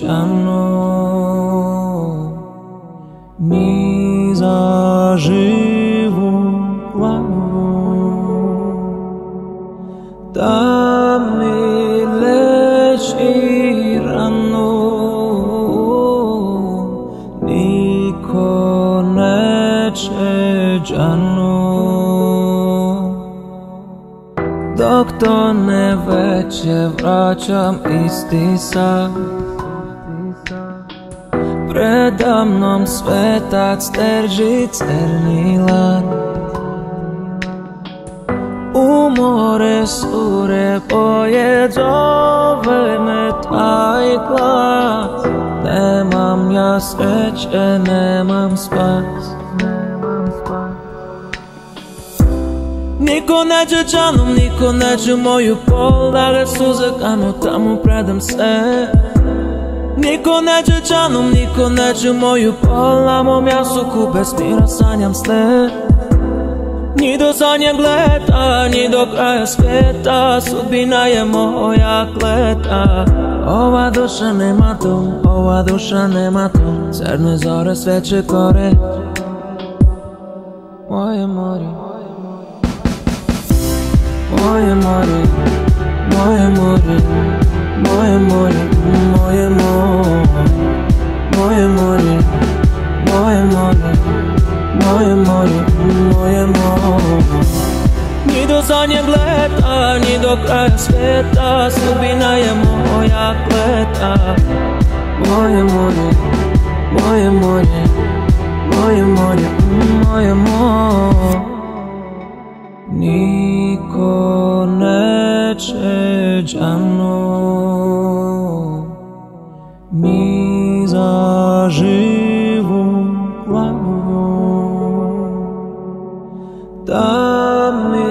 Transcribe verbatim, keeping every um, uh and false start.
džanu, ni za živu glavu, da mi leči ranu, niko neće džanu. Dok to ne veće vraćam isti san, predamnom svetac terži crni lan. U more sure boje zove me taj glas. Nemam ja sreće, nemam spas. Niko neće džanom, niko neće moju pol, da ga suze kanu tamo predam se. Niko neće džanom, niko neće moju pol, na mom jastuku bez mira sanjam sle. Ni do zadnjeg leta, ni do kraja svijeta, sudbina je moja kleta. Ova duša nema dom, ova duša nema dom, crne zore sveće gore. Moje more, moje more, moje more, moje more, moje more, moje more, moje more, moje more, moje more. Ni do zadnjeg leta, ni do kraja svijeta, sudbina je moja kleta. Moje more, moje more, moje more, moje more. Niko neće džanu, ni za živu glavu, da mi